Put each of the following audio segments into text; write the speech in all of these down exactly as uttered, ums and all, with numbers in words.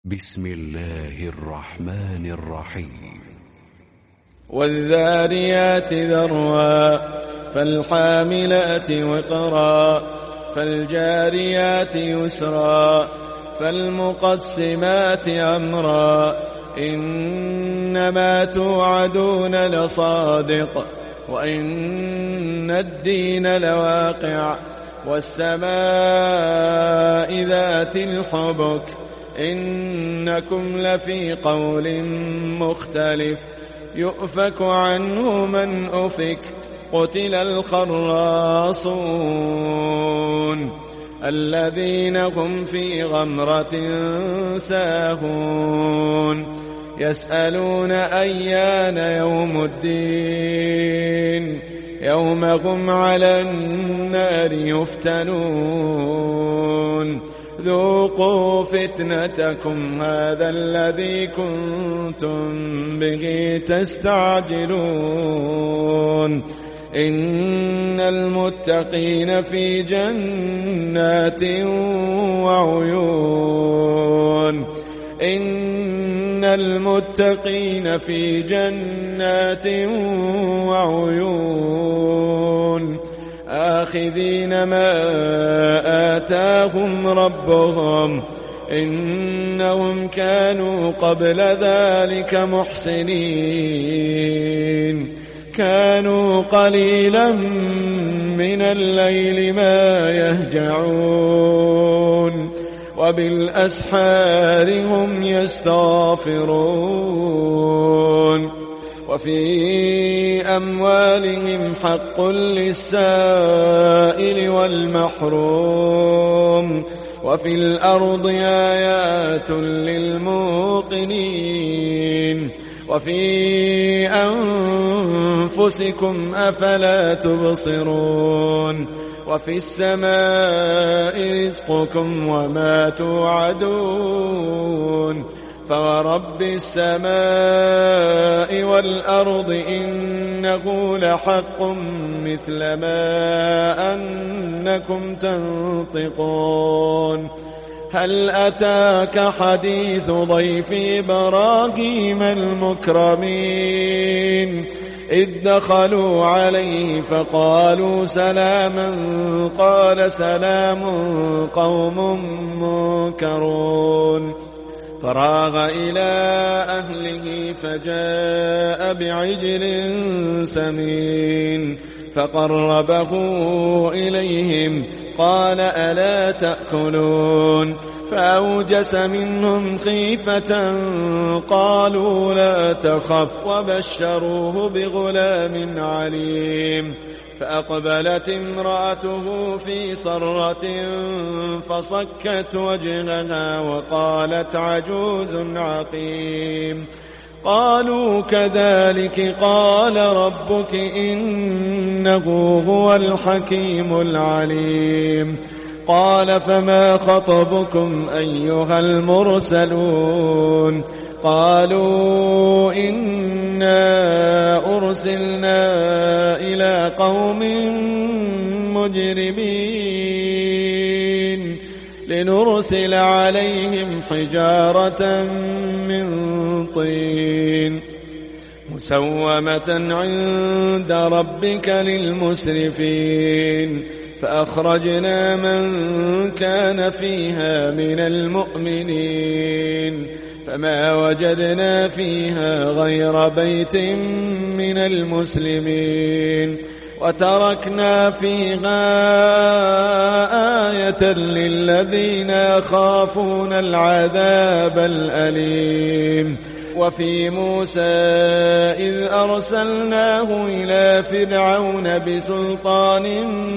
بسم الله الرحمن الرحيم. والذاريات ذروا فالحاملات وقرا فالجاريات يسرا فالمقسمات أمرا إنما توعدون لصادق وإن الدين لواقع والسماء ذات الحبك إنكم لفي قول مختلف يؤفك عنه من أفك قتل الخراصون الذين هم في غمرة ساهون يسألون أيان يوم الدين يوم هم على النار يفتنون ذوقوا فتنتكم هذا الذي كنتم به تستعجلون إن المتقين في جنات وعيون إن المتقين في جنات وعيون آخذين ما آتاهم ربهم إنهم كانوا قبل ذلك محسنين كانوا قليلا من الليل ما يهجعون وبالأسحار هم يستغفرون وفي أموالهم حق للسائل والمحروم وفي الأرض آيات للموقنين وفي أنفسكم أفلا تبصرون وفي السماء رزقكم وما توعدون فورب السماء والأرض إنه لحق مثل ما أنكم تنطقون هل أتاك حديث ضيف إبراهيم المكرمين إذ دخلوا عليه فقالوا سلاما قال سلام قوم منكرون فراغ إلى أهله فجاء بعجل سمين فقربه إليهم قال ألا تأكلون فأوجس منهم خيفة قالوا لا تخف وبشروه بغلام عليم فأقبلت امرأته في صرة فصكت وجهها وقالت عجوز عقيم قالوا كذلك قال ربك إنه هو الحكيم العليم قال فما خطبكم أيها المرسلون قالوا إنا أرسلنا إلى قوم مجرمين لنرسل عليهم حجارة من طين مسومة عند ربك للمسرفين فأخرجنا من كان فيها من المؤمنين فما وجدنا فيها غير بيت من المسلمين وتركنا فيها آية للذين يخافون العذاب الأليم وفي موسى إذ أرسلناه إلى فرعون بسلطان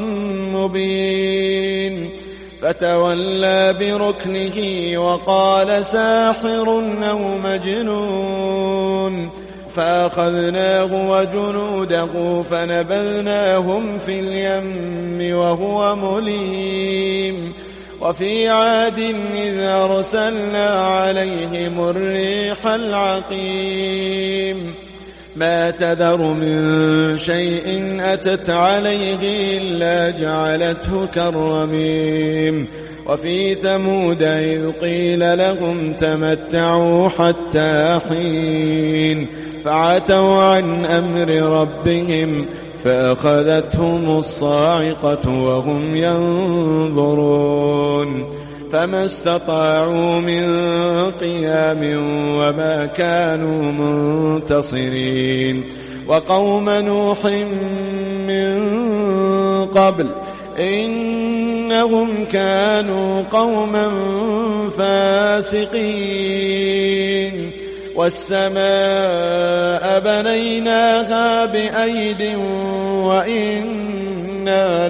مبين فتولى بركنه وقال ساحر أو مجنون فأخذناه وجنوده فنبذناهم في اليم وهو مليم وفي عاد إذ أرسلنا عليهم الريح العقيم ما تذر من شيء أتت عليه إلا جعلته كالرميم وفي ثمود إذ قيل لهم تمتعوا حتى حين فعتوا عن أمر ربهم فأخذتهم الصاعقة وهم ينظرون فما استطاعوا من قيام وما كانوا منتصرين وقوم نوح من قبل إنهم كانوا قوما فاسقين والسماء بنيناها بأيد وإنا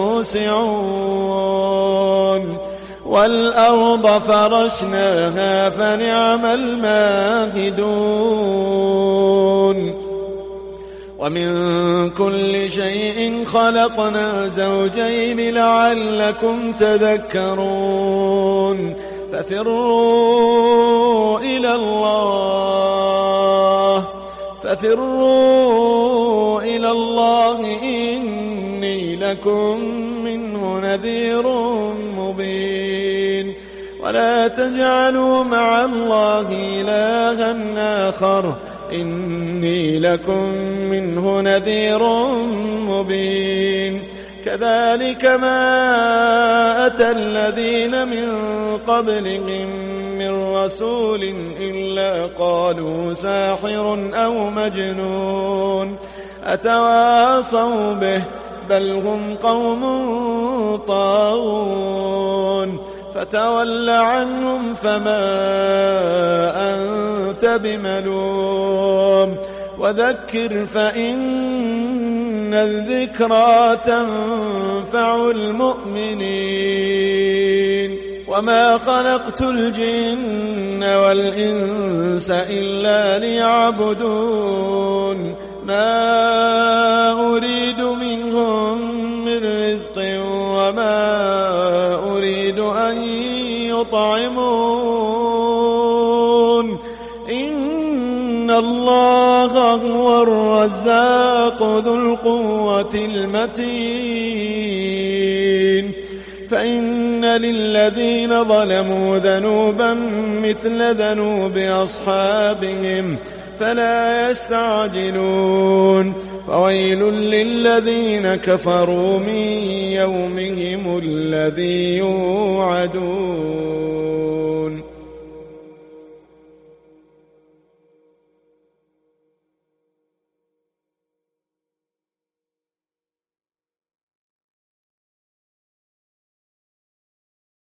لموسعون والأرض فرشناها فنعم الماهدون ومن كل شيء خلقنا زوجين لعلكم تذكرون ففروا إلى الله ففروا إلى الله إني لكم منه نذير مبين ولا تجعلوا مع الله إلها آخر إني لكم منه نذير مبين كذلك ما أتى الذين من قبلهم من رسول إلا قالوا ساحر أو مجنون أتواصوا به بل هم قوم طاغون فتول عنهم فما أنت بملوم وذكر فإن الذكرى تنفع المؤمنين وما خلقت الجن والإنس إلا ليعبدون ما أريد منهم من رزق وما أريد أن يطعمون إن الله هو الرزاق ذو القوة المتين فإن للذين ظلموا ذنوبا مثل ذنوب أصحابهم فلا يستعجلون فويل للذين كفروا من يومهم الذي يوعدون